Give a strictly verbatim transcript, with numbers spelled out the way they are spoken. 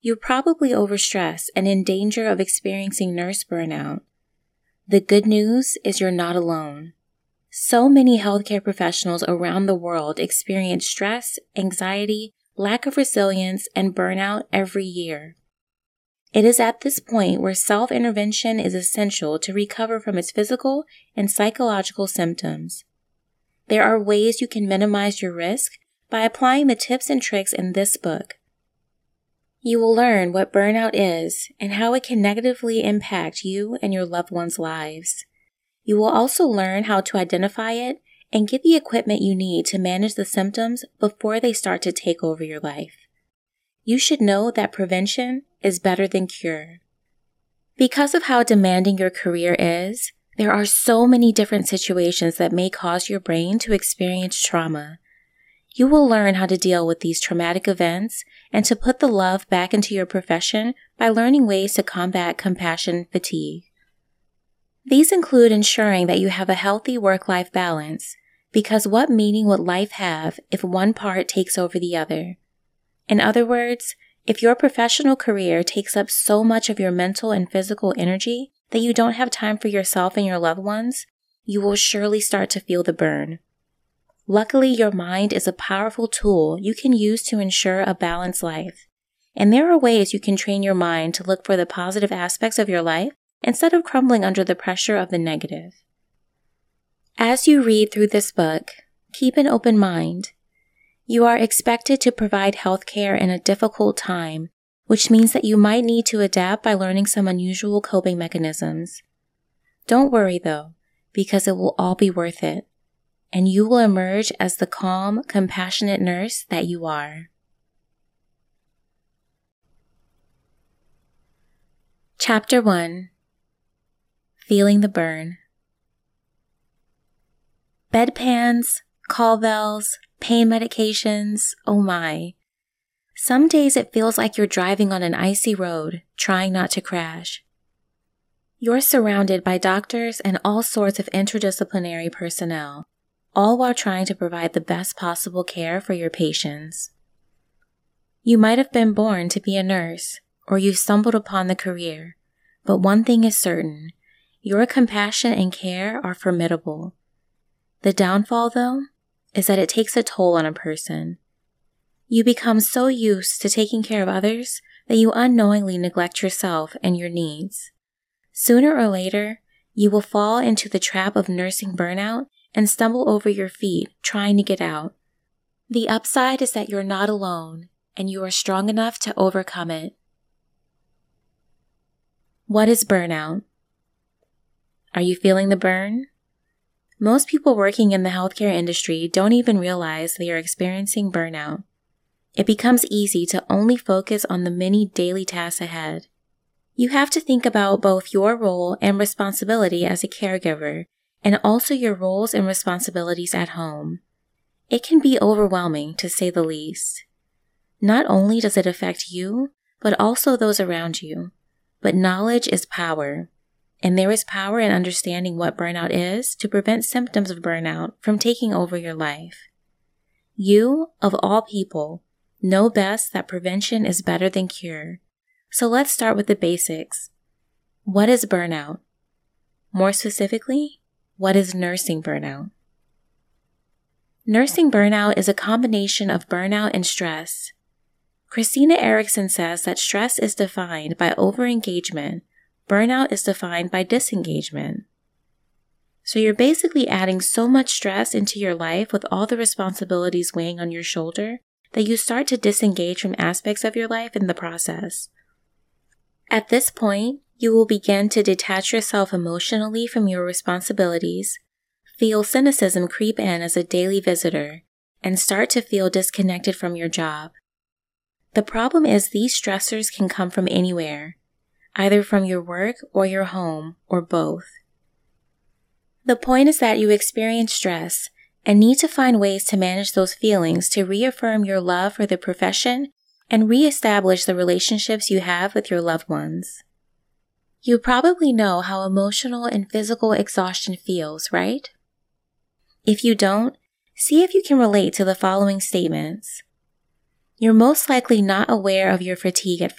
you're probably overstressed and in danger of experiencing nurse burnout. The good news is you're not alone. So many healthcare professionals around the world experience stress, anxiety, lack of resilience, and burnout every year. It is at this point where self-intervention is essential to recover from its physical and psychological symptoms. There are ways you can minimize your risk by applying the tips and tricks in this book. You will learn what burnout is and how it can negatively impact you and your loved ones' lives. You will also learn how to identify it and get the equipment you need to manage the symptoms before they start to take over your life. You should know that prevention is better than cure. Because of how demanding your career is, there are so many different situations that may cause your brain to experience trauma. You will learn how to deal with these traumatic events and to put the love back into your profession by learning ways to combat compassion fatigue. These include ensuring that you have a healthy work-life balance, because what meaning would life have if one part takes over the other? In other words, if your professional career takes up so much of your mental and physical energy that you don't have time for yourself and your loved ones, you will surely start to feel the burn. Luckily, your mind is a powerful tool you can use to ensure a balanced life, and there are ways you can train your mind to look for the positive aspects of your life instead of crumbling under the pressure of the negative. As you read through this book, keep an open mind. You are expected to provide healthcare in a difficult time, which means that you might need to adapt by learning some unusual coping mechanisms. Don't worry though, because it will all be worth it, and you will emerge as the calm, compassionate nurse that you are. Chapter one. Feeling the Burn. Bedpans, call bells, pain medications, oh my. Some days it feels like you're driving on an icy road, trying not to crash. You're surrounded by doctors and all sorts of interdisciplinary personnel, all while trying to provide the best possible care for your patients. You might have been born to be a nurse, or you stumbled upon the career, but one thing is certain. Your compassion and care are formidable. The downfall, though, is that it takes a toll on a person. You become so used to taking care of others that you unknowingly neglect yourself and your needs. Sooner or later, you will fall into the trap of nursing burnout and stumble over your feet trying to get out. The upside is that you're not alone and you are strong enough to overcome it. What is burnout? Are you feeling the burn? Most people working in the healthcare industry don't even realize they are experiencing burnout. It becomes easy to only focus on the many daily tasks ahead. You have to think about both your role and responsibility as a caregiver, and also your roles and responsibilities at home. It can be overwhelming, to say the least. Not only does it affect you, but also those around you. But knowledge is power. And there is power in understanding what burnout is to prevent symptoms of burnout from taking over your life. You, of all people, know best that prevention is better than cure. So let's start with the basics. What is burnout? More specifically, what is nursing burnout? Nursing burnout is a combination of burnout and stress. Christina Eriksen says that stress is defined by overengagement. Burnout is defined by disengagement. So you're basically adding so much stress into your life with all the responsibilities weighing on your shoulder that you start to disengage from aspects of your life in the process. At this point, you will begin to detach yourself emotionally from your responsibilities, feel cynicism creep in as a daily visitor, and start to feel disconnected from your job. The problem is these stressors can come from anywhere, either from your work or your home, or both. The point is that you experience stress and need to find ways to manage those feelings to reaffirm your love for the profession and reestablish the relationships you have with your loved ones. You probably know how emotional and physical exhaustion feels, right? If you don't, see if you can relate to the following statements. You're most likely not aware of your fatigue at